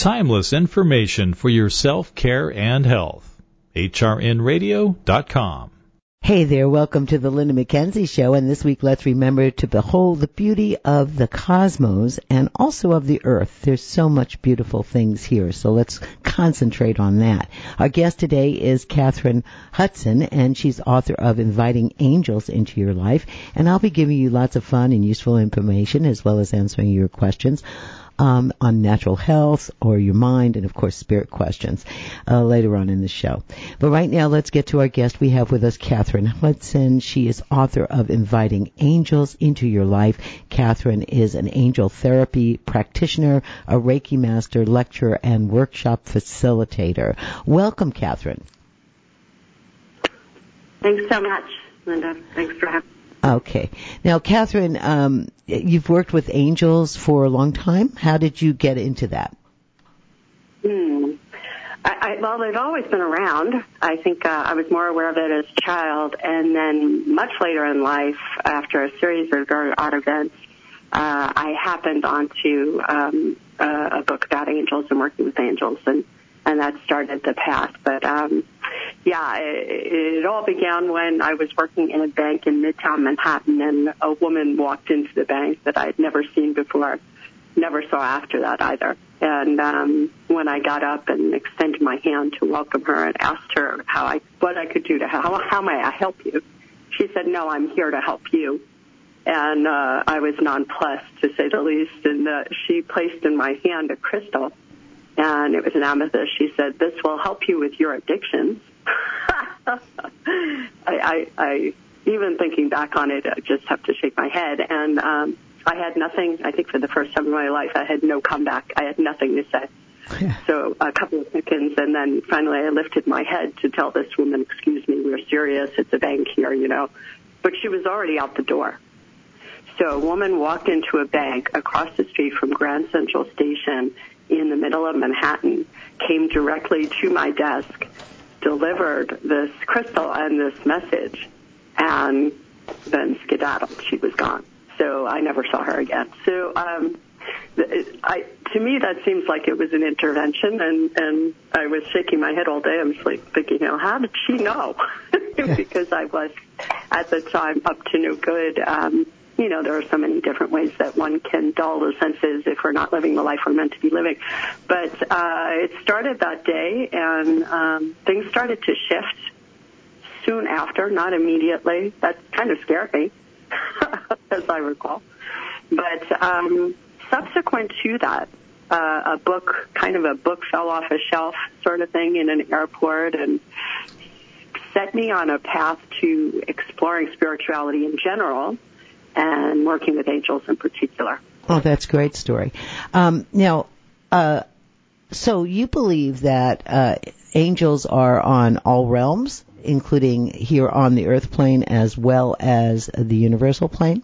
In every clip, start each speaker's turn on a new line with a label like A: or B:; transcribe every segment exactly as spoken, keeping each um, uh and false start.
A: Timeless information for your self-care and health. H R N radio dot com.
B: Hey there, welcome to the Linda McKenzie Show, and this week let's remember to behold the beauty of the cosmos and also of the earth. There's so much beautiful things here, so let's concentrate on that. Our guest today is Catherine Hudson, and she's author of Inviting Angels into Your Life, and I'll be giving you lots of fun and useful information as well as answering your questions Um, on natural health or your mind and, of course, spirit questions uh, later on in the show. But right now, let's get to our guest. We have with us Catherine Hudson. She is author of Inviting Angels into Your Life. Catherine is an angel therapy practitioner, a Reiki master, lecturer, and workshop facilitator. Welcome, Catherine.
C: Thanks so much, Linda. Thanks for having me.
B: Okay. Now, Catherine, um, you've worked with angels for a long time. How did you get into that?
C: Hmm. I, I, well, they've always been around. I think uh, I was more aware of it as a child, and then much later in life, after a series of very odd events, uh, I happened onto um, uh, a book about angels and working with angels, and, and that started the path. But um, yeah, it, it all began when I was working in a bank in Midtown Manhattan, and a woman walked into the bank that I had never seen before, never saw after that either. And um, when I got up and extended my hand to welcome her and asked her how I, what I could do to help, how, how may I help you, she said, "No, I'm here to help you." And uh, I was nonplussed, to say the least. And uh, she placed in my hand a crystal, and it was an amethyst. She said, "This will help you with your addictions." I, I, I, even thinking back on it, I just have to shake my head. And um, I had nothing, I think for the first time in my life, I had no comeback. I had nothing to say. Yeah. So a couple of seconds, and then finally I lifted my head to tell this woman, "Excuse me, we're serious. It's a bank here, you know." But she was already out the door. So a woman walked into a bank across the street from Grand Central Station in the middle of Manhattan, came directly to my desk, delivered this crystal and this message, and then skedaddled. She was gone. So I never saw her again. So um, it, I, to me, that seems like it was an intervention, and, and I was shaking my head all day. I was like thinking, you know, how did she know? Because I was, at the time, up to no good. Um, you know, there are so many different ways that one can dull the senses if we're not living the life we're meant to be living. But uh, it started that day, and um, things started to shift soon after, not immediately. That kind of scared me, as I recall. But um, subsequent to that, uh, a book, kind of a book fell off a shelf sort of thing in an airport, and set me on a path to exploring spirituality in general, and working with angels in particular.
B: Oh, that's a great story. Um, now, uh, so you believe that uh, angels are on all realms, including here on the earth plane as well as the universal plane?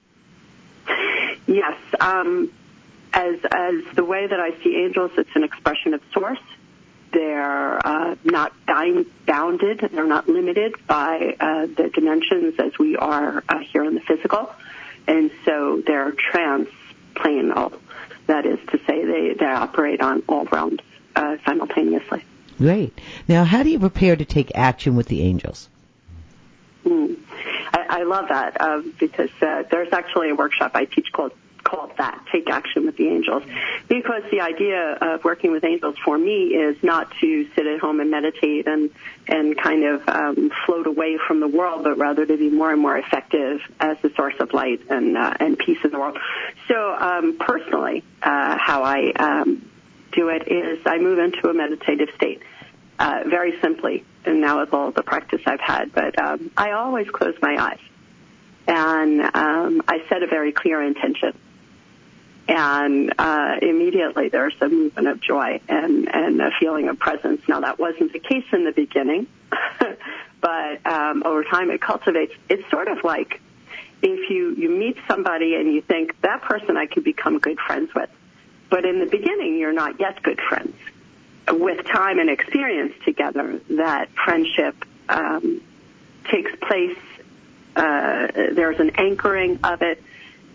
C: Yes. Um, as as the way that I see angels, it's an expression of source. They're uh, not bounded. They're not limited by uh, the dimensions as we are uh, here in the physical. And so they're transplanal. That is to say, they, they operate on all realms uh, simultaneously.
B: Great. Now, how do you prepare to take action with the angels?
C: Mm. I, I love that uh, because uh, there's actually a workshop I teach called called that, Take Action with the Angels, because the idea of working with angels for me is not to sit at home and meditate and, and kind of um, float away from the world, but rather to be more and more effective as the source of light and, uh, and peace in the world. So um, personally, uh, how I um, do it is I move into a meditative state, uh, very simply, and now with all the practice I've had, but um, I always close my eyes, and um, I set a very clear intention. And uh, immediately there's a movement of joy and, and a feeling of presence. Now, that wasn't the case in the beginning, but um, over time it cultivates. It's sort of like if you, you meet somebody and you think, that person I could become good friends with. But in the beginning, you're not yet good friends. With time and experience together, that friendship um, takes place. Uh, there's an anchoring of it.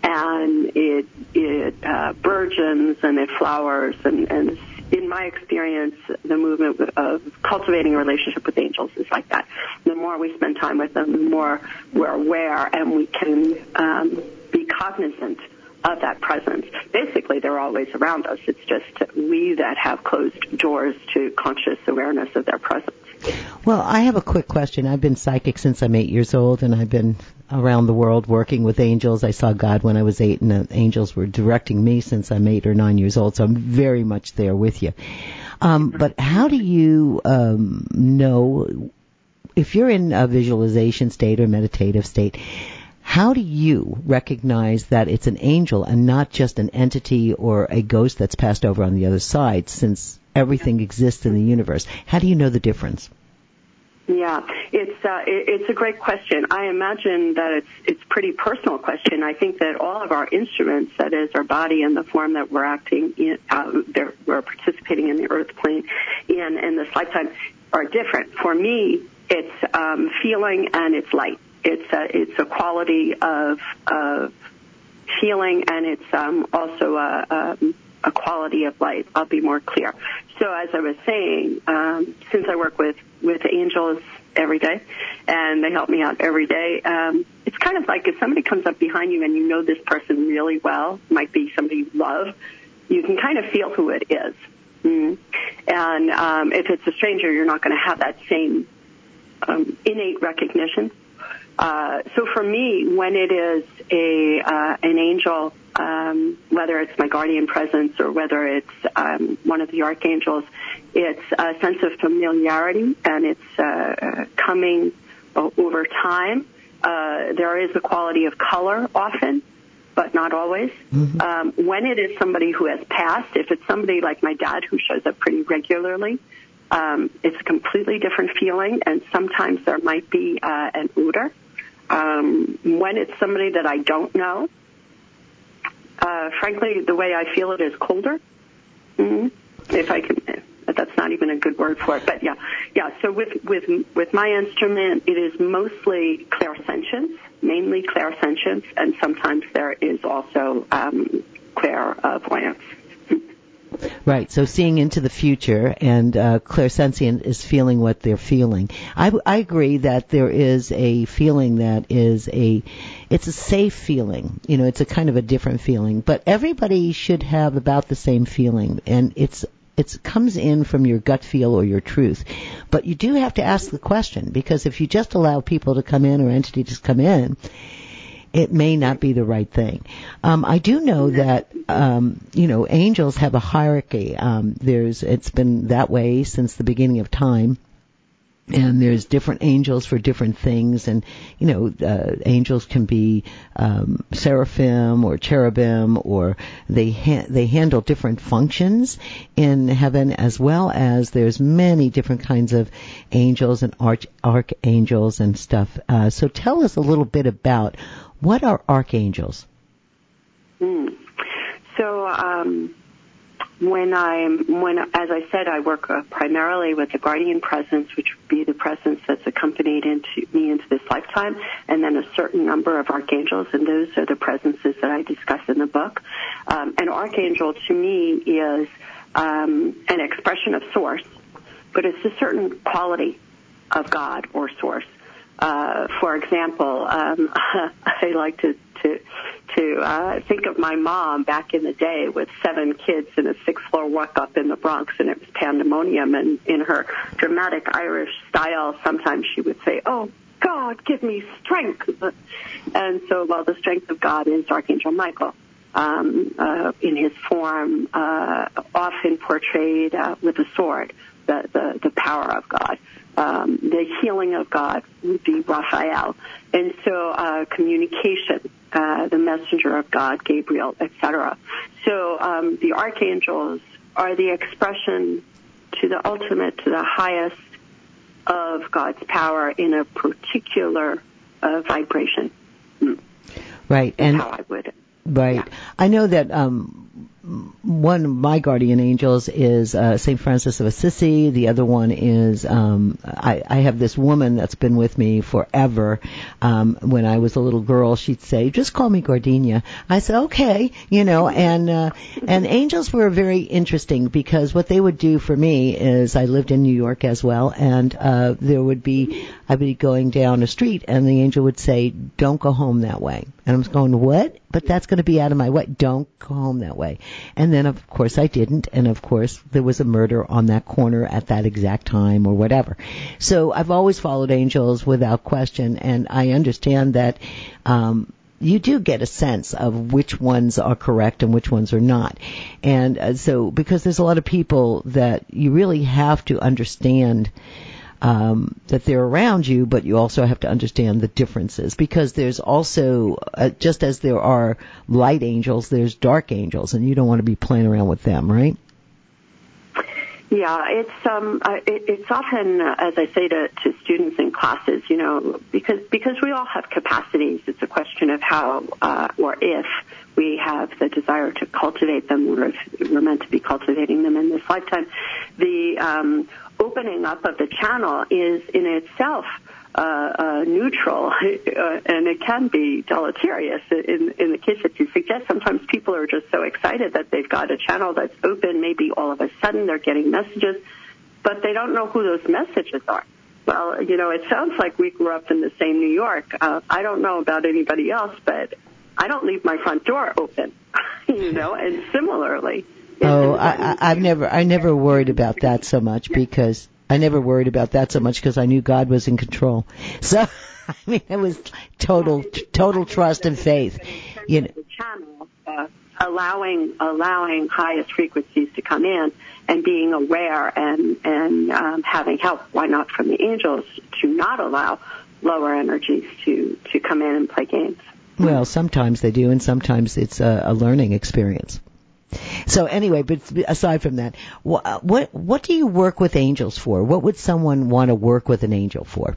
C: and it it uh, burgeons and it flowers. And, and in my experience, the movement of cultivating a relationship with angels is like that. The more we spend time with them, the more we're aware, and we can um, be cognizant of that presence. Basically, they're always around us. It's just we that have closed doors to conscious awareness of their presence.
B: Well, I have a quick question. I've been psychic since I'm eight years old, and I've been around the world working with angels. I saw God when I was eight, and the angels were directing me since I'm eight or nine years old, so I'm very much there with you. Um, but how do you um, know, if you're in a visualization state or meditative state, how do you recognize that it's an angel and not just an entity or a ghost that's passed over on the other side, since everything exists in the universe? How do you know the difference?
C: Yeah, it's uh, it, it's a great question. I imagine that it's it's a pretty personal question. I think that all of our instruments, that is our body and the form that we're acting in, uh, we're participating in the earth plane in in this lifetime, are different. For me, it's um, feeling and it's light. It's a, it's a quality of of feeling, and it's um, also a, a a quality of light. I'll be more clear. So as I was saying, um, since I work with, with angels every day, and they help me out every day, um, it's kind of like if somebody comes up behind you and you know this person really well, might be somebody you love, you can kind of feel who it is. Mm. And um, if it's a stranger, you're not going to have that same um, innate recognition. Uh, so for me, when it is a uh, an angel, um, whether it's my guardian presence or whether it's um, one of the archangels, it's a sense of familiarity, and it's uh, coming over time. Uh, there is a quality of color often, but not always. Mm-hmm. Um, when it is somebody who has passed, if it's somebody like my dad who shows up pretty regularly, um, it's a completely different feeling, and sometimes there might be uh, an odor. Um, when it's somebody that I don't know, uh, frankly, the way I feel it is colder. Mm-hmm. If I can, that's not even a good word for it, but yeah, yeah. So with with with my instrument, it is mostly clairsentience, mainly clairsentience, and sometimes there is also um, clairvoyance.
B: Right, so seeing into the future, and uh, clairsentient is feeling what they're feeling. I, I agree that there is a feeling that is a, it's a safe feeling. You know, it's a kind of a different feeling. But everybody should have about the same feeling, and it's it comes in from your gut feel or your truth. But you do have to ask the question, because if you just allow people to come in or entities to come in, it may not be the right thing. Um, I do know that, um, you know, angels have a hierarchy. Um, there's, it's been that way since the beginning of time. And there's different angels for different things, and you know, uh, angels can be um, seraphim or cherubim, or they ha- they handle different functions in heaven, as well as there's many different kinds of angels and arch archangels and stuff. Uh, so tell us a little bit about what are archangels.
C: Mm. So. Um When I'm, when, as I said, I work uh, primarily with the guardian presence, which would be the presence that's accompanied into me into this lifetime, and then a certain number of archangels, and those are the presences that I discuss in the book. Um, an archangel, to me, is um, an expression of source, but it's a certain quality of God or source. Uh, for example, um, I like to to to uh, think of my mom back in the day with seven kids in a six-floor walk-up in the Bronx, and it was pandemonium. And in her dramatic Irish style, sometimes she would say, "Oh, God, give me strength." And so, well, the strength of God is Archangel Michael, um, uh, in his form, uh, often portrayed uh, with a sword, the, the, the power of God. Um, the healing of God would be Raphael. And so uh, communication, uh, the messenger of God, Gabriel, et cetera. So um, the archangels are the expression to the ultimate, to the highest of God's power in a particular uh, vibration. Mm.
B: Right.
C: That's
B: and
C: how I would.
B: Right.
C: Yeah.
B: I know that um, one of my guardian angels is uh, Saint Francis of Assisi. The other one is um, I, I have this woman that's been with me forever. Um, when I was a little girl, she'd say, "Just call me Gardenia." I said, "Okay," you know. And uh, and angels were very interesting because what they would do for me is I lived in New York as well, and uh, there would be I'd be going down a street, and the angel would say, "Don't go home that way." And I was going, "What? But that's going to be out of my way. Don't go home that way." And then, of course, I didn't. And, of course, there was a murder on that corner at that exact time or whatever. So I've always followed angels without question. And I understand that um, you do get a sense of which ones are correct and which ones are not. And uh, so because there's a lot of people that you really have to understand Um, that they're around you, but you also have to understand the differences because there's also, uh, just as there are light angels, there's dark angels, and you don't want to be playing around with them, right?
C: Yeah, it's um, uh, it, it's often, uh, as I say to, to students in classes, you know, because because we all have capacities. It's a question of how uh, or if we have the desire to cultivate them, or if we're meant to be cultivating them in this lifetime. The um, opening up of the channel is in itself uh, uh, neutral, uh, and it can be deleterious in, in the case that you suggest. Sometimes people are just so excited that they've got a channel that's open. Maybe all of a sudden they're getting messages, but they don't know who those messages are. Well, you know, it sounds like we grew up in the same New York. Uh, I don't know about anybody else, but I don't leave my front door open, you know, and similarly.
B: Oh, I, I, I've never, I never worried about that so much because I never worried about that so much because I knew God was in control. So, I mean, it was total, total trust and faith. You know,
C: the channel, uh, allowing, allowing highest frequencies to come in and being aware and and um, having help. Why not from the angels to not allow lower energies to to come in and play games?
B: Well, sometimes they do, and sometimes it's a, a learning experience. So anyway, but aside from that, what, what what do you work with angels for? What would someone want to work with an angel for?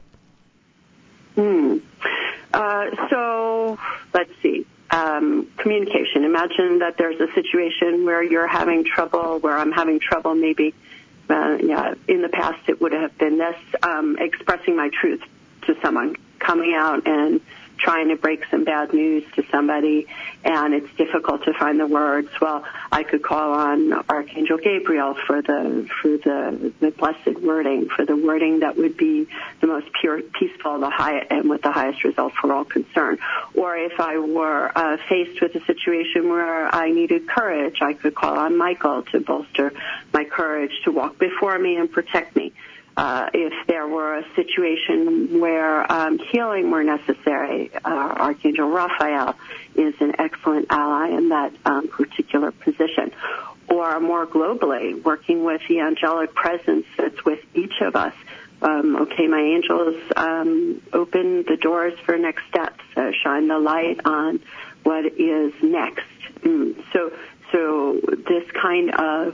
C: Hmm. Uh, so let's see. Um, communication. Imagine that there's a situation where you're having trouble, where I'm having trouble. Maybe, uh, yeah. In the past, it would have been this: um, expressing my truth to someone, coming out and trying to break some bad news to somebody, and it's difficult to find the words. Well, I could call on Archangel Gabriel for the for the the blessed wording, for the wording that would be the most pure, peaceful, the high, and with the highest result for all concerned. Or if I were uh, faced with a situation where I needed courage, I could call on Michael to bolster my courage to walk before me and protect me. Uh, if there were a situation where um, healing were necessary, uh, Archangel Raphael is an excellent ally in that um, particular position. Or more globally, working with the angelic presence that's with each of us. Um, okay, my angels, um, open the doors for next steps, uh, shine the light on what is next. Mm. So, so this kind of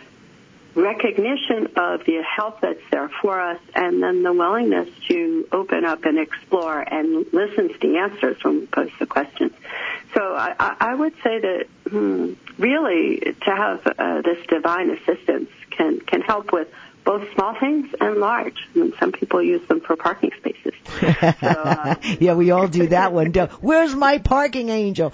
C: recognition of the help that's there for us, and then the willingness to open up and explore and listen to the answers when we pose the questions. So I, I would say that hmm, really to have uh, this divine assistance can, can help with both small things and large. I mean, some people use them for parking spaces. So, uh,
B: yeah, we all do that one. Don't, where's my parking angel?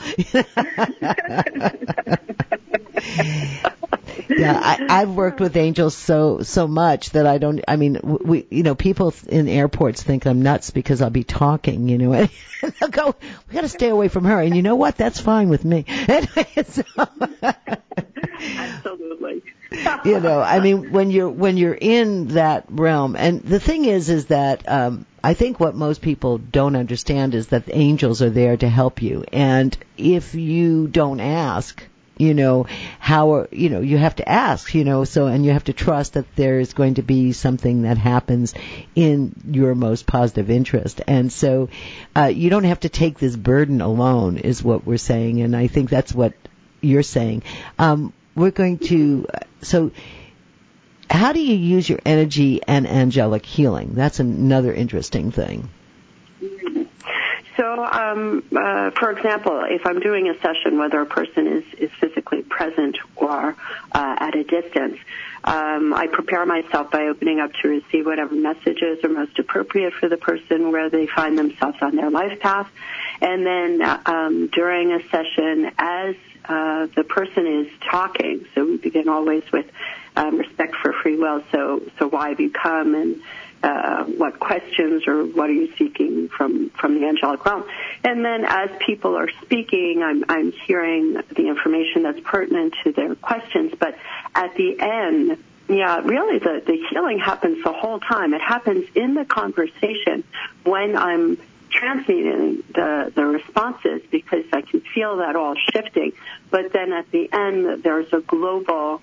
B: Yeah, I, I've worked with angels so so much that I don't. I mean, we, you know, people in airports think I'm nuts because I'll be talking. You know, and they'll go, "We got to stay away from her." And you know what? That's fine with me. So,
C: absolutely.
B: You know, I mean, when you're when you're in that realm, and the thing is, is that um, I think what most people don't understand is that the angels are there to help you, and if you don't ask, you know, how, you know, you have to ask, you know, so, and you have to trust that there's going to be something that happens in your most positive interest. And so, uh, you don't have to take this burden alone is what we're saying. And I think that's what you're saying. Um, we're going to, so how do you use your energy and angelic healing? That's another interesting thing.
C: So, um, uh, for example, if I'm doing a session, whether a person is, is physically present or uh, at a distance, um, I prepare myself by opening up to receive whatever messages are most appropriate for the person, where they find themselves on their life path. And then uh, um, during a session, as uh, the person is talking, so we begin always with um, respect for free will, so, so why have you come, and Uh, what questions or what are you seeking from, from the angelic realm? And then as people are speaking, I'm, I'm hearing the information that's pertinent to their questions. But at the end, yeah, really the, the healing happens the whole time. It happens in the conversation when I'm transmitting the, the responses, because I can feel that all shifting. But then at the end, there's a global,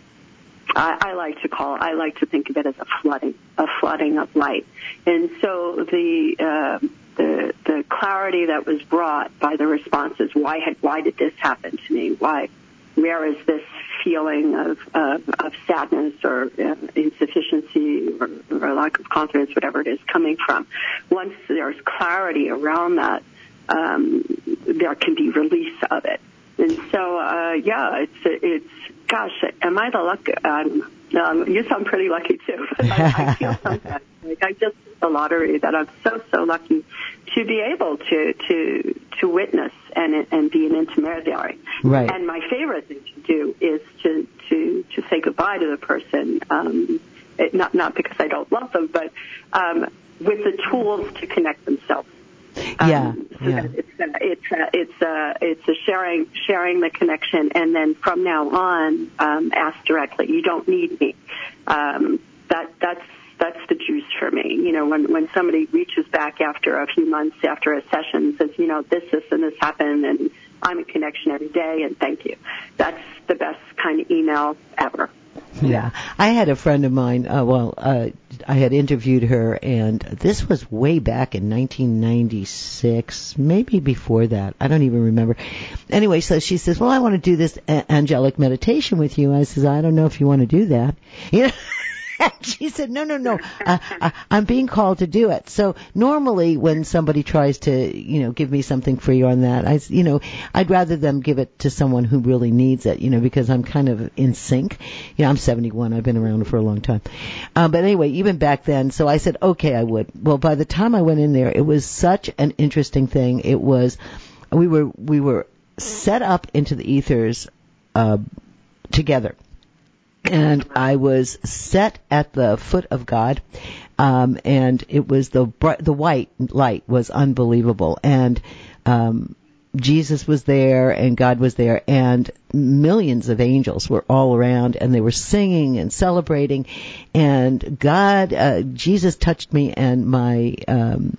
C: I, I like to call, I like to think of it as a flooding, a flooding of light. And so the, uh, the, the clarity that was brought by the responses, why had, why did this happen to me? Why, where is this feeling of, uh, of sadness or uh, insufficiency or, or lack of confidence, whatever it is, coming from? Once there's clarity around that, um, there can be release of it. And so, uh, yeah, it's, it's, gosh, am I the lucky? Um, um, you sound pretty lucky too. But I, I feel sometimes like I just hit the lottery that I'm so so lucky to be able to to to witness and and be an intermediary.
B: Right.
C: And my favorite thing to do is to to to say goodbye to the person. Um, it, not not because I don't love them, but um, with the tools to connect themselves. Um,
B: yeah,
C: so
B: yeah.
C: that it's uh, it's uh, it's uh, it's a sharing sharing the connection, and then from now on, um, ask directly. You don't need me. Um, that that's that's the juice for me. You know, when when somebody reaches back after a few months after a session and says, you know, this this and this happened, and I'm in connection every day, and thank you. That's the best kind of email ever.
B: Yeah, I had a friend of mine, uh, well, uh, I had interviewed her, and this was way back in nineteen ninety-six, maybe before that. I don't even remember. Anyway, so she says, well, I want to do this a- angelic meditation with you. I says, I don't know if you want to do that. You know? She said, no, no, no, uh, I, I'm being called to do it. So normally when somebody tries to, you know, give me something free on that, I, you know, I'd rather them give it to someone who really needs it, you know, because I'm kind of in sync. You know, I'm seventy-one. I've been around for a long time. Uh, but anyway, even back then, so I said, okay, I would. Well, by the time I went in there, it was such an interesting thing. It was, we were, we were set up into the ethers, uh, together. And I was set at the foot of God, um, and it was the bright, the white light was unbelievable, and um, Jesus was there, and God was there, and millions of angels were all around, and they were singing and celebrating, and God, uh, Jesus touched me, and my um,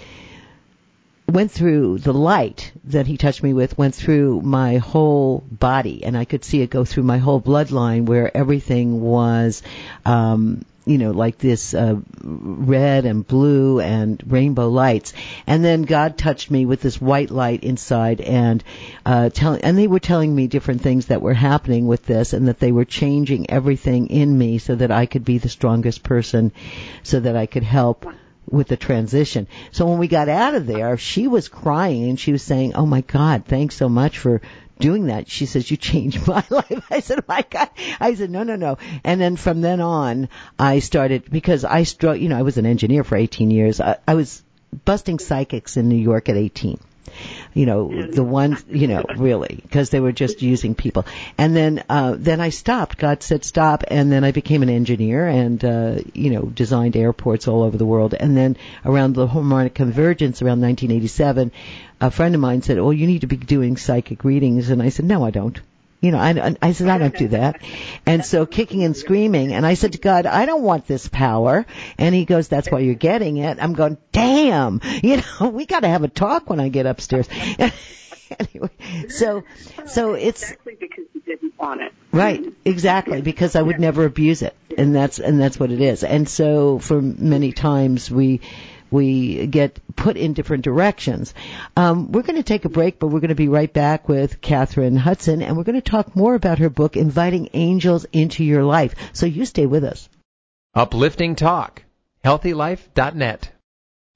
B: went through the light that he touched me with, went through my whole body, and I could see it go through my whole bloodline, where everything was, um, you know, like this uh, red and blue and rainbow lights. And then God touched me with this white light inside, and uh, telling, and they were telling me different things that were happening with this, and that they were changing everything in me so that I could be the strongest person, so that I could help with the transition. So when we got out of there, she was crying, and she was saying, oh my God, thanks so much for doing that. She says, you changed my life. I said, oh my God. I said, no, no, no. And then from then on, I started, because I struck, you know, I was an engineer for eighteen years. I, I was busting psychics in New York at eighteen. You know, the ones, you know, really, because they were just using people. And then, uh, then I stopped. God said stop, and then I became an engineer and, uh, you know, designed airports all over the world. And then around the harmonic convergence around nineteen eighty-seven, a friend of mine said, oh, you need to be doing psychic readings. And I said, no, I don't. You know, I, I said, I don't do that. And so kicking and screaming. And I said to God, I don't want this power. And he goes, that's why you're getting it. I'm going, damn, you know, we got to have a talk when I get upstairs. Anyway, so, so it's.
C: Exactly because you didn't want it.
B: Right, exactly, because I would never abuse it. And that's, and that's what it is. And so for many times we, we get put in different directions. Um, we're going to take a break, but we're going to be right back with Catherine Hudson, and we're going to talk more about her book, Inviting Angels into Your Life. So you stay with us.
D: Uplifting Talk. healthy life dot net.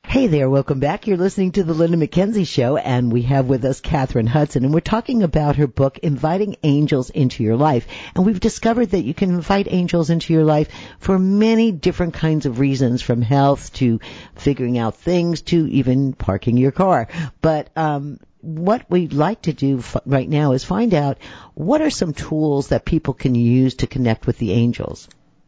B: Hey there, welcome back. You're listening to the Linda McKenzie Show, and we have with us Katherine Hudson, and we're talking about her book, Inviting Angels into Your Life. And we've discovered that you can invite angels into your life for many different kinds of reasons, from health to figuring out things to even parking your car. But um what we'd like to do f- right now is find out what are some tools that people can use to connect with the angels.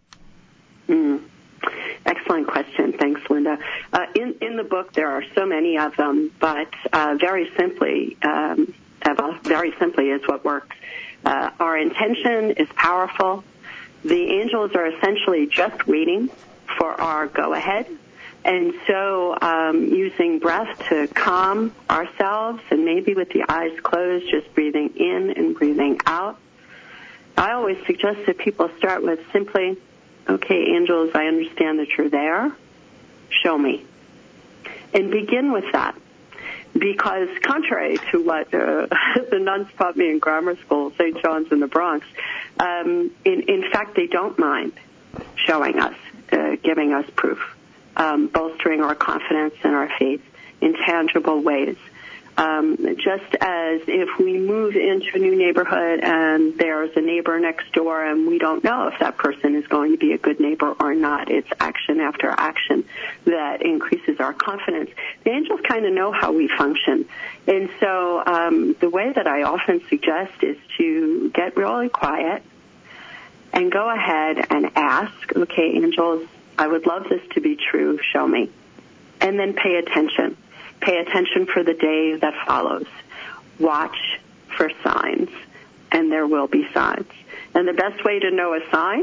C: Mm. Excellent question. Thanks, Linda. Uh, in, in the book, there are so many of them, but uh, very simply, um, very simply is what works. Uh, our intention is powerful. The angels are essentially just waiting for our go-ahead. And so um, using breath to calm ourselves, and maybe with the eyes closed, just breathing in and breathing out. I always suggest that people start with simply, okay, angels, I understand that you're there. Show me. And begin with that. Because contrary to what uh, the nuns taught me in grammar school, Saint John's in the Bronx, um, in, in fact, they don't mind showing us, uh, giving us proof, um, bolstering our confidence and our faith in tangible ways. Um, just as if we move into a new neighborhood and there's a neighbor next door and we don't know if that person is going to be a good neighbor or not, it's action after action that increases our confidence. The angels kind of know how we function. And so um, the way that I often suggest is to get really quiet and go ahead and ask, okay, angels, I would love this to be true. Show me. And then pay attention. Pay attention for the day that follows. Watch for signs, and there will be signs. And the best way to know a sign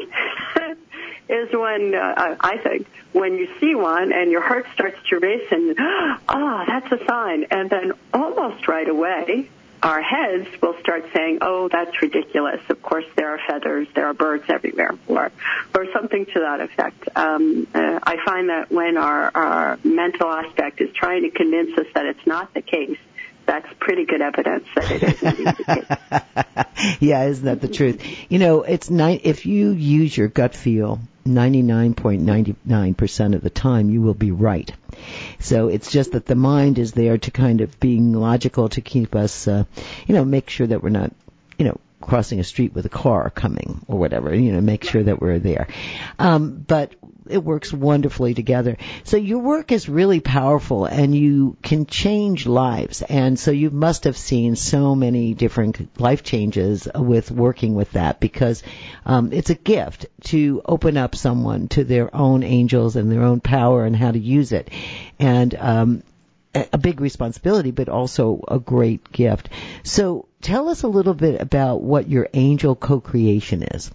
C: is when, uh, I think, when you see one and your heart starts to race and, ah, oh, that's a sign. And then almost right away, our heads will start saying, oh, that's ridiculous. Of course, there are feathers, there are birds everywhere, or or something to that effect. Um, uh, I find that when our, our mental aspect is trying to convince us that it's not the case, that's pretty good evidence that it is indeed the case.
B: Yeah, isn't that the truth? You know, it's ni- if you use your gut feel ninety-nine point nine nine percent of the time, you will be right. So it's just that the mind is there to kind of being logical to keep us, uh, you know, make sure that we're not, you know, crossing a street with a car coming or whatever, you know, make sure that we're there. Um, but it works wonderfully together. So your work is really powerful, and you can change lives. And so you must have seen so many different life changes with working with that, because um, it's a gift to open up someone to their own angels and their own power and how to use it. And um, a big responsibility, but also a great gift. So tell us a little bit about what your angel co-creation is.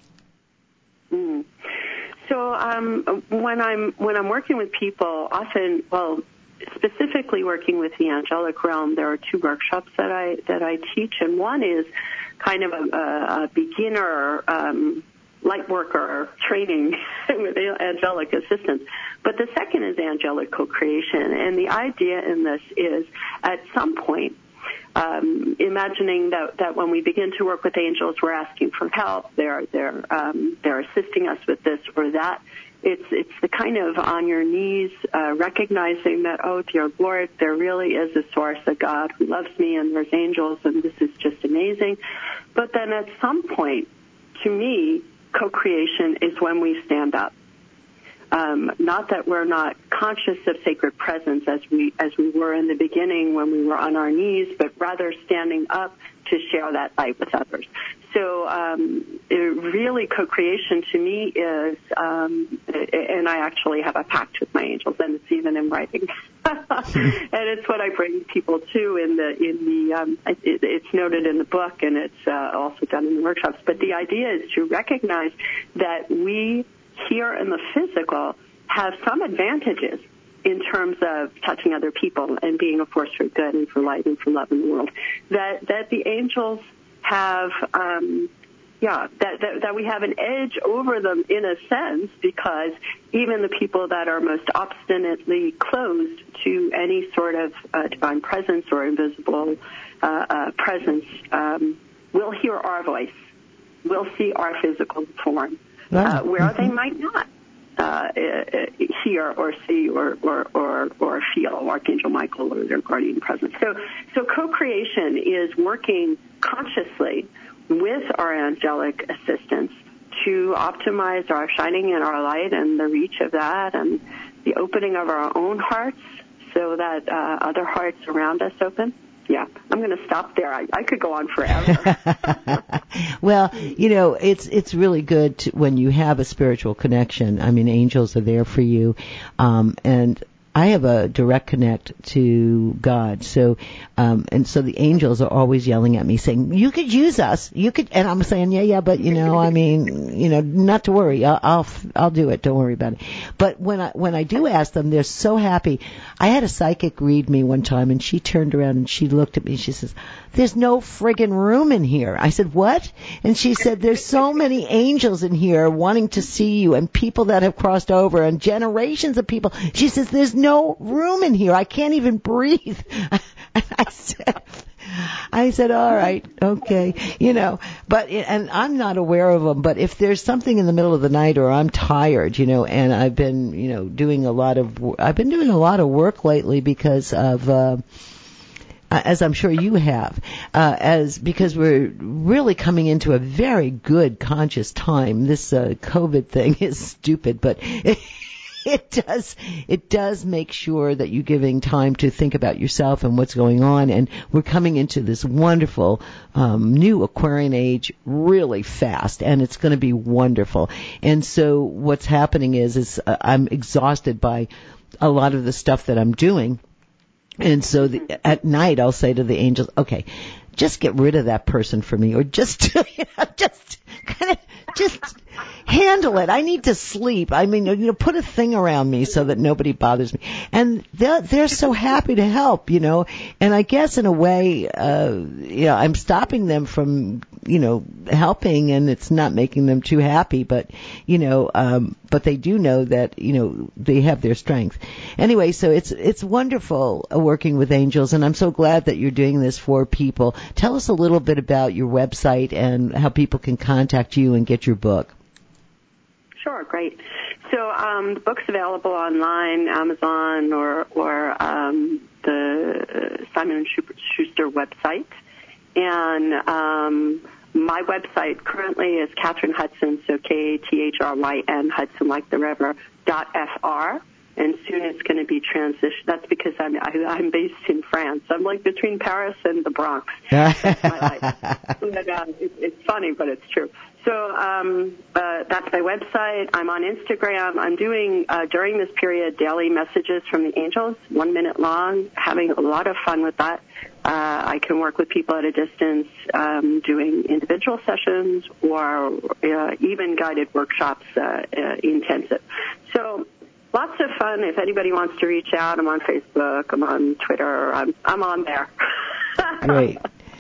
C: Mm. So um, when I'm when I'm working with people, often, well, specifically working with the angelic realm, there are two workshops that I that I teach, and one is kind of a, a beginner um, light worker training with angelic assistance. But the second is angelic co-creation, and the idea in this is at some point, Um, imagining that, that when we begin to work with angels, we're asking for help. They're they're um, they're assisting us with this or that. It's it's the kind of on your knees, uh, recognizing that, oh dear Lord, there really is a source, a God who loves me, and there's angels, and this is just amazing. But then at some point, to me, co-creation is when we stand up. Um, not that we're not conscious of sacred presence as we as we were in the beginning when we were on our knees, but rather standing up to share that light with others. So um, it really, co-creation to me is, um, and I actually have a pact with my angels, and it's even in writing, and it's what I bring people to in the in the. Um, it, it's noted in the book, and it's uh, also done in the workshops. But the idea is to recognize that we here in the physical have some advantages in terms of touching other people and being a force for good and for light and for love in the world, that that the angels have, um, yeah, that, that that we have an edge over them in a sense, because even the people that are most obstinately closed to any sort of uh, divine presence or invisible uh, uh, presence um, will hear our voice, will see our physical form. Uh, where they might not. uh, hear or see or, or, or, or feel Archangel Michael or their guardian presence. So, so co-creation is working consciously with our angelic assistants to optimize our shining in our light and the reach of that and the opening of our own hearts so that uh, other hearts around us open. Yeah, I'm going to stop there. I, I could go on forever.
B: Well, you know, it's it's really good to, when you have a spiritual connection. I mean, angels are there for you, um, and I have a direct connect to God. So, um, and so the angels are always yelling at me saying, you could use us. You could, and I'm saying, yeah, yeah, but you know, I mean, you know, not to worry. I'll, I'll, I'll do it. Don't worry about it. But when I, when I do ask them, they're so happy. I had a psychic read me one time and she turned around and she looked at me and she says, there's no friggin' room in here. I said, what? And she said, there's so many angels in here wanting to see you and people that have crossed over and generations of people. She says, there's no room in here. I can't even breathe. I said, I said, all right, okay, you know, but, and I'm not aware of them, but if there's something in the middle of the night or I'm tired, you know, and I've been, you know, doing a lot of, I've been doing a lot of work lately because of, uh, as I'm sure you have, uh, as because we're really coming into a very good conscious time. This uh, COVID thing is stupid, but it, it does it does make sure that you're giving time to think about yourself and what's going on. And we're coming into this wonderful um, new Aquarian age really fast, and it's going to be wonderful. And so what's happening is is uh, I'm exhausted by a lot of the stuff that I'm doing. And so the, at night I'll say to the angels, okay, just get rid of that person for me, or just, you know, just kind of, just handle it. I need to sleep. I mean, you know, put a thing around me so that nobody bothers me. And they're, they're so happy to help, you know. And I guess in a way, uh, you know, I'm stopping them from, you know, helping, and it's not making them too happy, but, you know, um, but they do know that, you know, they have their strength. Anyway, so it's, it's wonderful working with angels, and I'm so glad that you're doing this for people. Tell us a little bit about your website and how people can contact you and get your book.
C: Sure, great. So um, the book's available online, Amazon, or or um, the Simon and Schuster website. And um, my website currently is Kathryn Hudson, so K A T H R Y N, Hudson like the river, dot F R. And soon it's going to be transitioned. That's because I'm I, I'm based in France. I'm like between Paris and the Bronx. That's my life. But, uh, it, it's funny, but it's true. So um, uh, that's my website. I'm on Instagram. I'm doing, uh, during this period, daily messages from the angels, one minute long, having a lot of fun with that. Uh, I can work with people at a distance, um, doing individual sessions or uh, even guided workshops, uh, uh, intensive. So lots of fun. If anybody wants to reach out, I'm on Facebook, I'm on Twitter, I'm, I'm on there.
B: Great.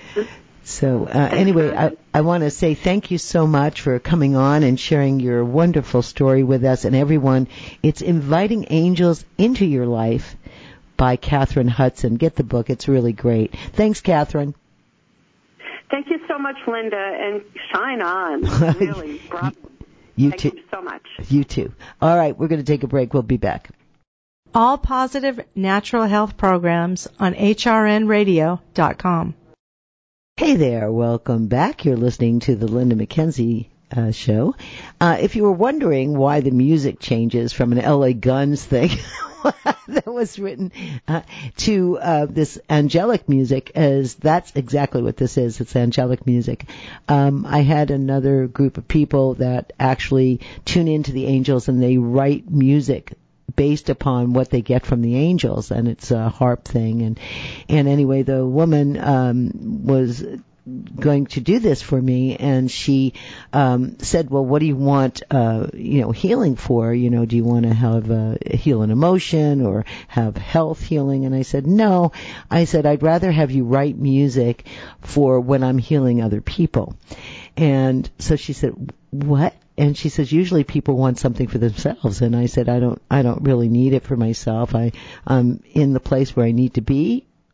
B: So uh, anyway, I, I want to say thank you so much for coming on and sharing your wonderful story with us and everyone. It's Inviting Angels into Your Life by Kathryn Hudson. Get the book. It's really great. Thanks, Kathryn.
C: Thank you so much, Linda, and shine on. Really, bravo.
B: You
C: Thank
B: too.
C: you so much.
B: You too. All right, we're going to take a break. We'll be back.
D: All positive natural health programs on H R N radio dot com.
B: Hey there, welcome back. You're listening to the Linda McKenzie uh, show. Uh, if you were wondering why the music changes from an L A Guns thing that was written uh, to uh, this angelic music, as that's exactly what this is. It's angelic music. Um, I had another group of people that actually tune into the angels and they write music based upon what they get from the angels, and it's a harp thing. And and anyway, the woman um, was going to do this for me, and she um, said, well, what do you want, uh, you know, healing for? You know, do you want to have uh, heal an emotion or have health healing? And I said, no. I said, I'd rather have you write music for when I'm healing other people. And so she said, what? And she says, usually people want something for themselves. And I said, I don't, I don't really need it for myself. I, I'm in the place where I need to be.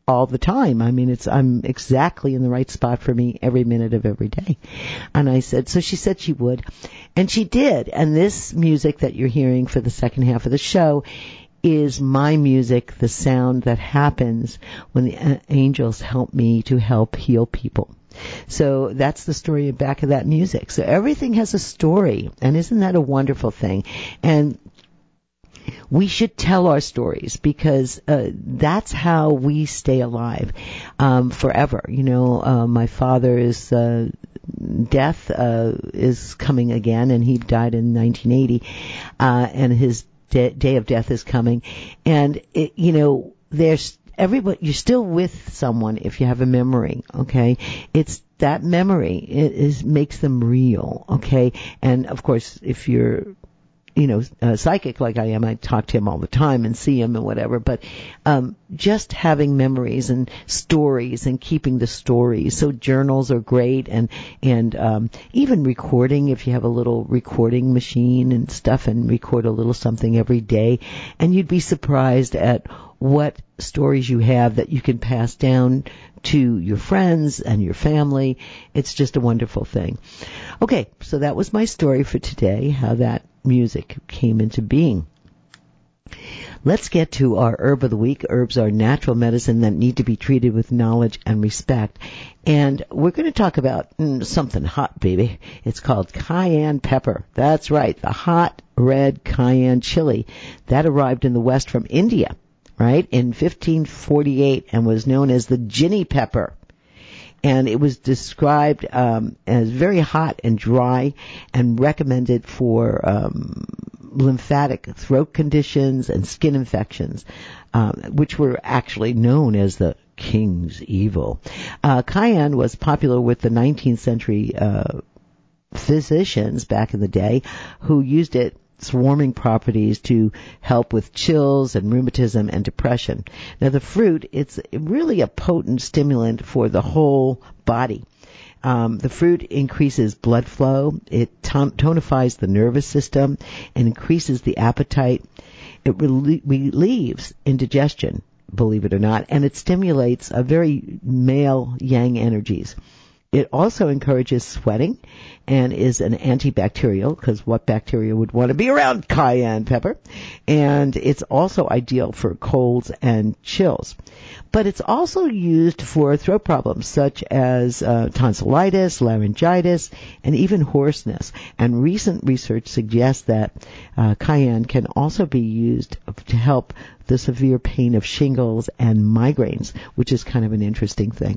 B: all the time. I mean, it's I'm exactly in the right spot for me every minute of every day. And I said, so she said she would, and she did. And this music that you're hearing for the second half of the show is my music, the sound that happens when the angels help me to help heal people. So that's the story back of that music. So everything has a story, and isn't that a wonderful thing? And we should tell our stories, because uh, that's how we stay alive um, forever. You know, uh, my father's uh, death uh, is coming again, and he died in nineteen eighty, uh, and his de- day of death is coming. And, it, you know, there's everybody, you're still with someone if you have a memory, okay? It's that memory, it is, makes them real, okay? And, of course, if you're you know, uh, psychic like I am, I talk to him all the time and see him and whatever, but um, just having memories and stories and keeping the stories. So journals are great, and and um, even recording, if you have a little recording machine and stuff, and record a little something every day, and you'd be surprised at what stories you have that you can pass down to your friends and your family. It's just a wonderful thing. Okay, so that was my story for today, how that music came into being. Let's get to our herb of the week. Herbs are natural medicine that need to be treated with knowledge and respect. And we're going to talk about mm, something hot, baby. It's called cayenne pepper. That's right, the hot red cayenne chili that arrived in the West from India, right, in fifteen forty-eight, and was known as the Ginny pepper. And it was described um, as very hot and dry, and recommended for um, lymphatic throat conditions and skin infections, um, which were actually known as the king's evil. Uh, cayenne was popular with the nineteenth century uh, physicians back in the day, who used it its warming properties to help with chills and rheumatism and depression. Now, the fruit, it's really a potent stimulant for the whole body. Um, the fruit increases blood flow, it ton- tonifies the nervous system, and increases the appetite. It relie- relieves indigestion, believe it or not, and it stimulates a very male yang energies. It also encourages sweating and is an antibacterial, because what bacteria would want to be around cayenne pepper? And it's also ideal for colds and chills. But it's also used for throat problems such as uh, tonsillitis, laryngitis, and even hoarseness. And recent research suggests that uh, cayenne can also be used to help the severe pain of shingles and migraines, which is kind of an interesting thing.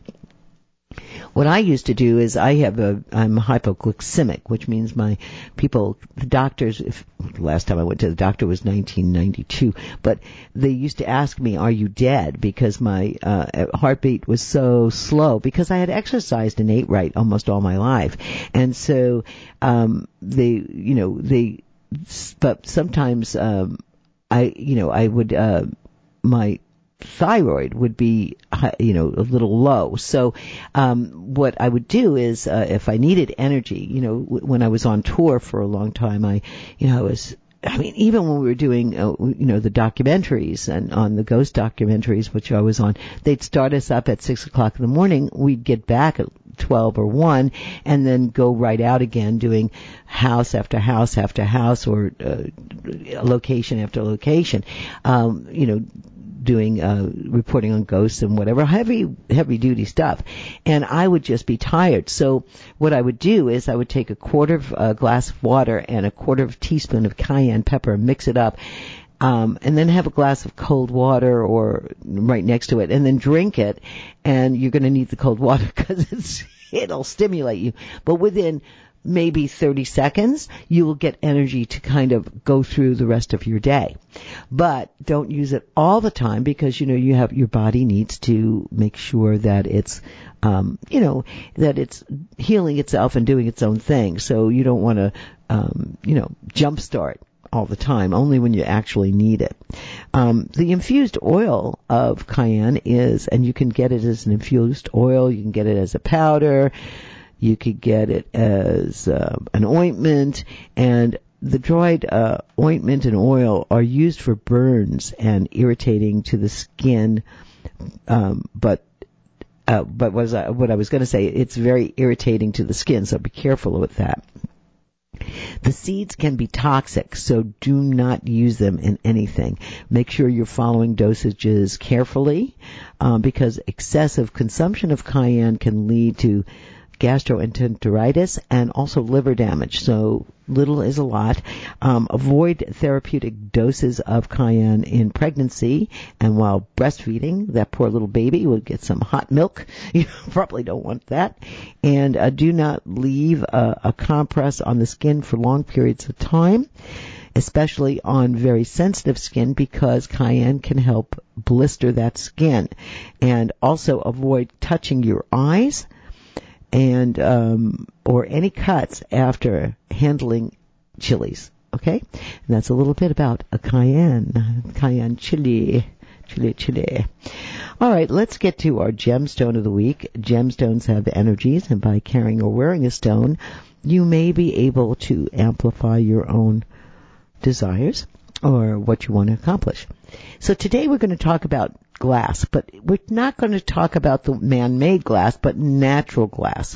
B: What I used to do is I have a, I'm hypoglycemic, which means my people, the doctors, if, last time I went to the doctor was nineteen ninety-two, but they used to ask me, are you dead? Because my uh, heartbeat was so slow, because I had exercised and ate right almost all my life. And so, um, they, you know, they, but sometimes, um, I, you know, I would, uh, my, thyroid would be, you know, a little low. So, um, what I would do is, uh, if I needed energy, you know, w- when I was on tour for a long time, I, you know, I was, I mean, even when we were doing, uh, you know, the documentaries and on the ghost documentaries, which I was on, they'd start us up at six o'clock in the morning. We'd get back at twelve or one, and then go right out again, doing house after house after house, or uh, location after location, um, you know, doing uh reporting on ghosts and whatever, heavy heavy duty stuff. And I would just be tired. So what I would do is I would take a quarter of a glass of water and a quarter of a teaspoon of cayenne pepper, mix it up, um and then have a glass of cold water or right next to it, and then drink it. And you're going to need the cold water because it's it'll stimulate you. But within maybe thirty seconds, you will get energy to kind of go through the rest of your day. But don't use it all the time, because, you know, you have, your body needs to make sure that it's, um, you know, that it's healing itself and doing its own thing. So you don't want to, um, you know, jumpstart all the time, only when you actually need it. Um, the infused oil of cayenne is, and you can get it as an infused oil, you can get it as a powder, you could get it as uh, an ointment, and the dried uh, ointment and oil are used for burns and irritating to the skin um, but uh, but was I, what I was going to say, it's very irritating to the skin, so be careful with that. The seeds can be toxic, so do not use them in anything. Make sure you're following dosages carefully, um, because excessive consumption of cayenne can lead to gastroenteritis and also liver damage. So little is a lot. Um, avoid therapeutic doses of cayenne in pregnancy and while breastfeeding. That poor little baby will get some hot milk. You probably don't want that. And uh, do not leave a, a compress on the skin for long periods of time, especially on very sensitive skin, because cayenne can help blister that skin. And also avoid touching your eyes and um or any cuts after handling chilies. Okay? And that's a little bit about a cayenne, cayenne chili, chili, chili. All right, let's get to our gemstone of the week. Gemstones have energies, and by carrying or wearing a stone, you may be able to amplify your own desires or what you want to accomplish. So today we're going to talk about glass, but we're not going to talk about the man-made glass, but natural glass.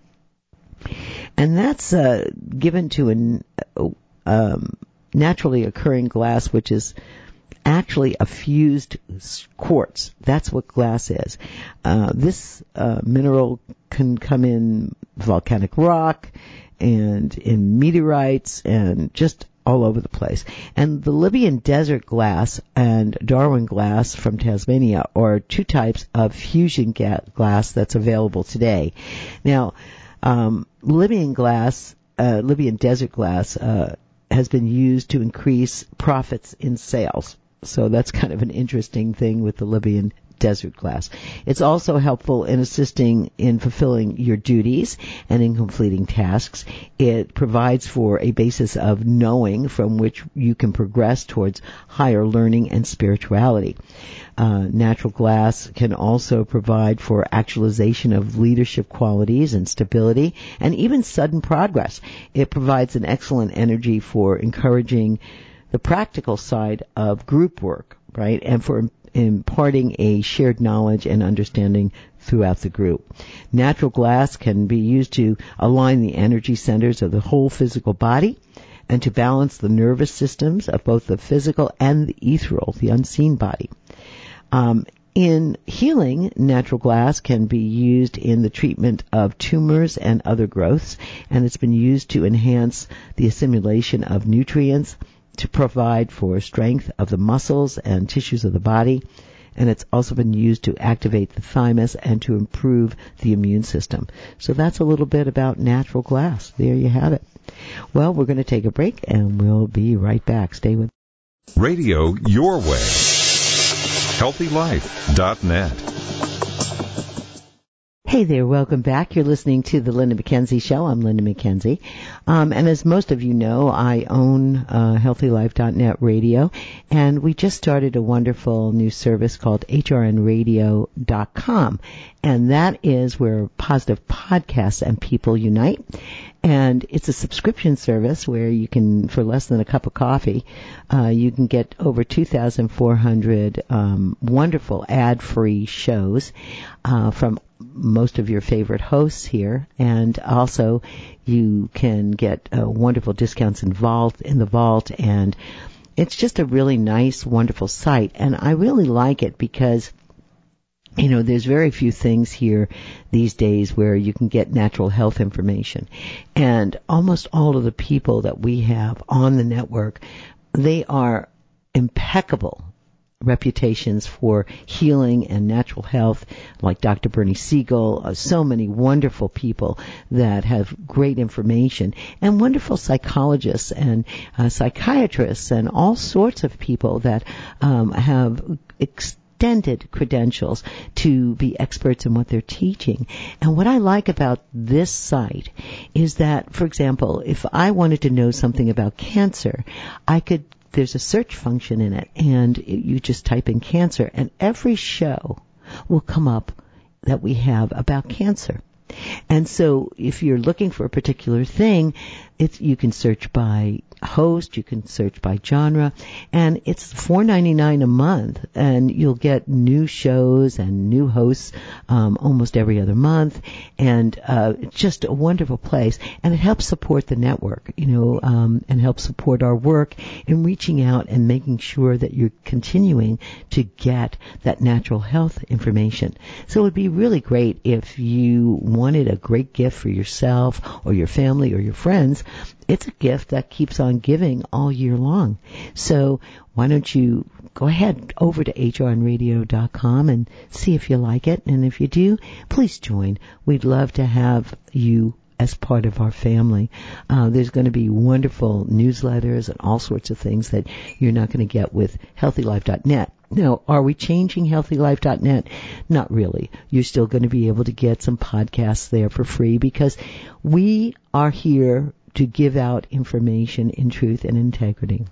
B: And that's uh, given to a um, naturally occurring glass, which is actually a fused quartz. That's what glass is. Uh, this uh, mineral can come in volcanic rock and in meteorites and just all over the place. And the Libyan desert glass and Darwin glass from Tasmania are two types of fusion ga- glass that's available today. Now, um, Libyan glass, uh, Libyan desert glass, uh, has been used to increase profits in sales. So that's kind of an interesting thing with the Libyan desert glass. It's also helpful in assisting in fulfilling your duties and in completing tasks. It provides for a basis of knowing from which you can progress towards higher learning and spirituality. Uh, natural glass can also provide for actualization of leadership qualities and stability and even sudden progress. It provides an excellent energy for encouraging the practical side of group work, right, and for imparting a shared knowledge and understanding throughout the group. Natural glass can be used to align the energy centers of the whole physical body and to balance the nervous systems of both the physical and the ethereal, the unseen body. Um, in healing, natural glass can be used in the treatment of tumors and other growths, and it's been used to enhance the assimilation of nutrients, to provide for strength of the muscles and tissues of the body, and it's also been used to activate the thymus and to improve the immune system. So that's a little bit about natural glass. There you have it. Well, we're going to take a break, and we'll be right back. Stay with
E: Radio Your Way. healthy life dot net.
B: Hey there, welcome back. You're listening to the Linda McKenzie Show. I'm Linda McKenzie. Um, and as most of you know, I own uh, healthy life dot net radio, and we just started a wonderful new service called H R N radio dot com, and that is where positive podcasts and people unite. And it's a subscription service where you can, for less than a cup of coffee, uh, you can get over two thousand four hundred um, wonderful ad-free shows uh, from most of your favorite hosts here, and also you can get uh, wonderful discounts in vault in the vault, and it's just a really nice, wonderful site. And I really like it because, you know, there's very few things here these days where you can get natural health information. And almost all of the people that we have on the network, they are impeccable reputations for healing and natural health, like Doctor Bernie Siegel, uh, so many wonderful people that have great information, and wonderful psychologists and uh, psychiatrists and all sorts of people that um, have ex- extended credentials to be experts in what they're teaching. And what I like about this site is that, for example, if I wanted to know something about cancer, I could, there's a search function in it, and you just type in cancer, and every show will come up that we have about cancer. And so if you're looking for a particular thing, it's, you can search by host. You can search by genre, and it's four ninety-nine a month, and you'll get new shows and new hosts um, almost every other month, and uh, it's just a wonderful place, and it helps support the network, you know, um, and helps support our work in reaching out and making sure that you're continuing to get that natural health information. So it would be really great if you wanted a great gift for yourself or your family or your friends. It's a gift that keeps on giving all year long. So why don't you go ahead over to H R N radio dot com and see if you like it. And if you do, please join. We'd love to have you as part of our family. Uh, there's going to be wonderful newsletters and all sorts of things that you're not going to get with healthy life dot net. Now, are we changing healthy life dot net? Not really. You're still going to be able to get some podcasts there for free because we are here to give out information in truth and integrity.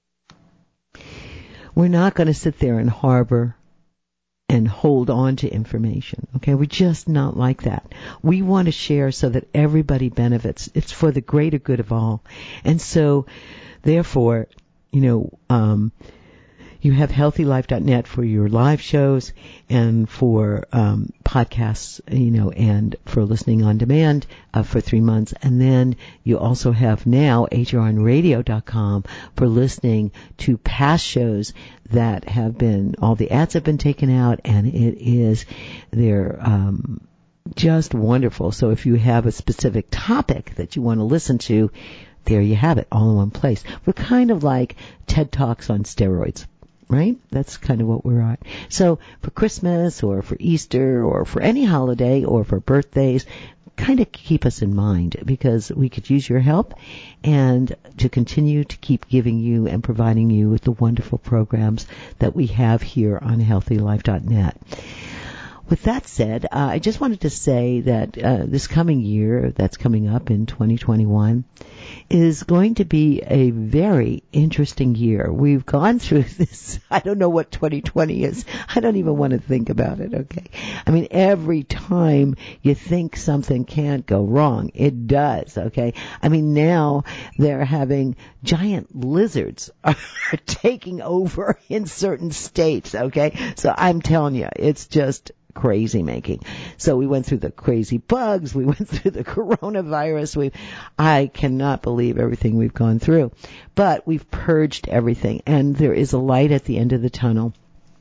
B: We're not going to sit there and harbor and hold on to information. Okay, we're just not like that. We want to share so that everybody benefits. It's for the greater good of all. And so, therefore, you know, um, you have healthy life dot net for your live shows and for um, podcasts, you know, and for listening on demand uh, for three months. And then you also have now H R N radio dot com for listening to past shows that have been, all the ads have been taken out, and it is, they're um, just wonderful. So if you have a specific topic that you want to listen to, there you have it, all in one place. We're kind of like TED Talks on steroids. Right? That's kind of what we're at. So for Christmas or for Easter or for any holiday or for birthdays, kind of keep us in mind because we could use your help and to continue to keep giving you and providing you with the wonderful programs that we have here on healthy life dot net. With that said, uh, I just wanted to say that uh, this coming year that's coming up in twenty twenty-one is going to be a very interesting year. We've gone through this. I don't know what twenty twenty is. I don't even want to think about it, okay? I mean, every time you think something can't go wrong, it does, okay? I mean, now they're having giant lizards are taking over in certain states, okay? So I'm telling you, it's just crazy making. So we went through the crazy bugs. We went through the coronavirus. We, I cannot believe everything we've gone through. But we've purged everything, and there is a light at the end of the tunnel.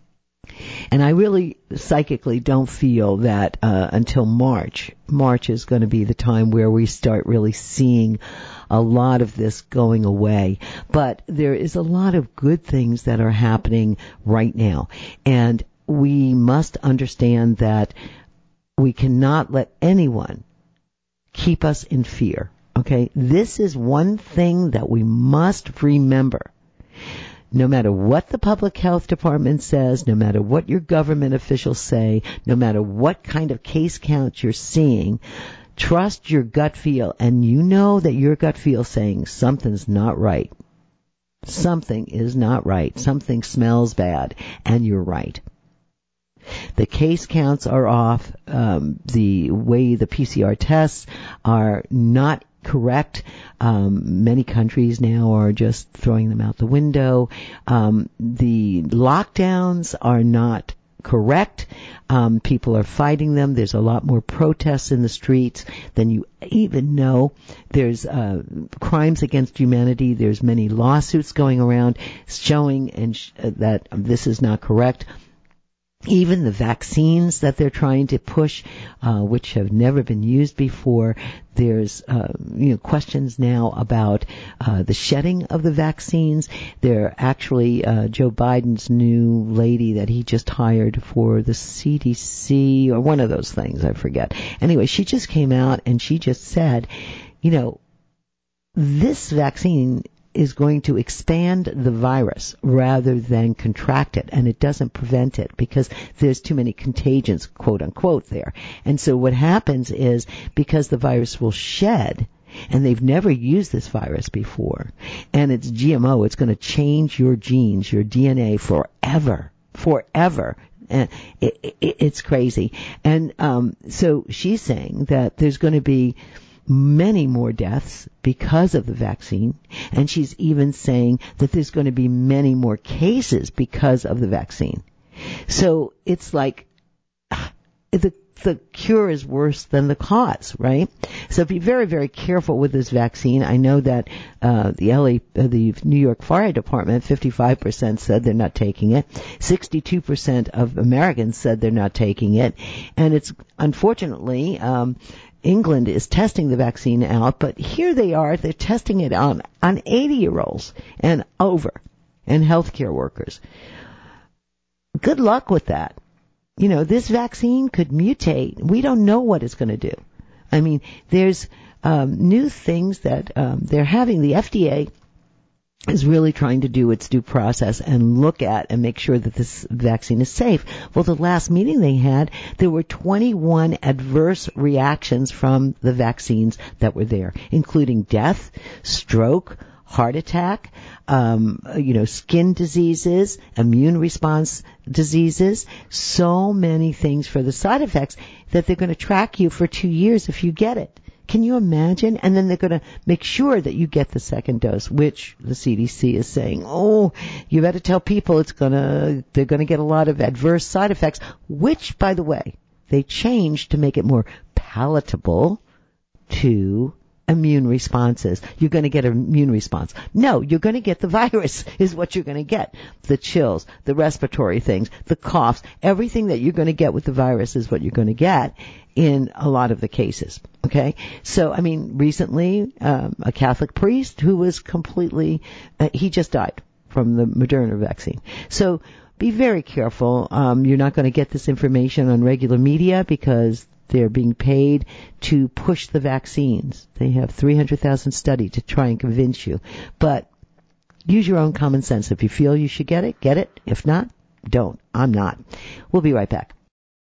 B: And I really psychically don't feel that uh, until March, March is going to be the time where we start really seeing a lot of this going away. But there is a lot of good things that are happening right now. And we must understand that we cannot let anyone keep us in fear, okay? This is one thing that we must remember. No matter what the public health department says, no matter what your government officials say, no matter what kind of case count you're seeing, trust your gut feel, and you know that your gut feel saying something's not right. Something is not right. Something smells bad, and you're right. The case counts are off. Um, the way the P C R tests are not correct. Um, many countries now are just throwing them out the window. Um, the lockdowns are not correct. Um, people are fighting them. There's a lot more protests in the streets than you even know. There's uh, crimes against humanity. There's many lawsuits going around showing and sh- that this is not correct. Even the vaccines that they're trying to push, uh, which have never been used before, there's uh, you know questions now about uh, the shedding of the vaccines. They're actually uh, Joe Biden's new lady that he just hired for the C D C or one of those things, I forget. Anyway, she just came out and she just said, you know, this vaccine is going to expand the virus rather than contract it, and it doesn't prevent it because there's too many contagions, quote unquote, there. And so what happens is because the virus will shed, and they've never used this virus before, and it's G M O, it's going to change your genes, your D N A forever, forever. And it, it, it's crazy. And um, so she's saying that there's going to be many more deaths because of the vaccine, and she's even saying that there's going to be many more cases because of the vaccine. So it's like the the cure is worse than the cause, right? So be very, very careful with this vaccine. I know that uh, the L A, uh, the New York Fire Department, fifty-five percent said they're not taking it. sixty-two percent of Americans said they're not taking it, and it's unfortunately. Um, England is testing the vaccine out, but here they are, they're testing it on, on eighty-year-olds and over, and healthcare workers. Good luck with that. You know, this vaccine could mutate. We don't know what it's going to do. I mean, there's um, new things that um, they're having. The F D A is really trying to do its due process and look at and make sure that this vaccine is safe. Well, the last meeting they had, there were twenty-one adverse reactions from the vaccines that were there, including death, stroke, heart attack, um, you know, skin diseases, immune response diseases, so many things for the side effects that they're going to track you for two years if you get it. Can you imagine? And then they're going to make sure that you get the second dose, which the C D C is saying, oh, you better tell people it's going to, they're going to get a lot of adverse side effects, which, by the way, they changed to make it more palatable to immune responses. You're going to get an immune response. No, you're going to get the virus is what you're going to get. The chills, the respiratory things, the coughs, everything that you're going to get with the virus is what you're going to get in a lot of the cases. Okay? So, I mean, recently, um, a Catholic priest who was completely, uh, he just died from the Moderna vaccine. So, be very careful. Um, you're not going to get this information on regular media because they're being paid to push the vaccines. They have three hundred thousand studied to try and convince you. But use your own common sense. If you feel you should get it, get it. If not, don't. I'm not. We'll be right back.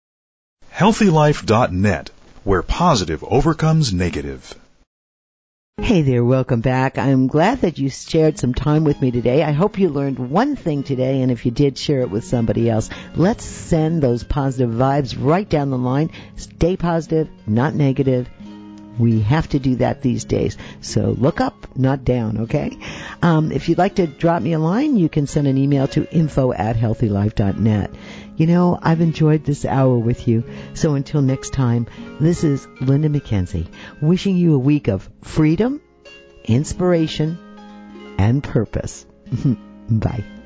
F: healthy life dot net, where positive overcomes negative.
B: Hey there, welcome back. I'm glad that you shared some time with me today. I hope you learned one thing today, and if you did, share it with somebody else. Let's send those positive vibes right down the line. Stay positive, not negative. We have to do that these days. So look up, not down, okay? Um, if you'd like to drop me a line, you can send an email to info at healthy life dot net. You know, I've enjoyed this hour with you. So until next time, this is Linda McKenzie, wishing you a week of freedom, inspiration, and purpose. Bye.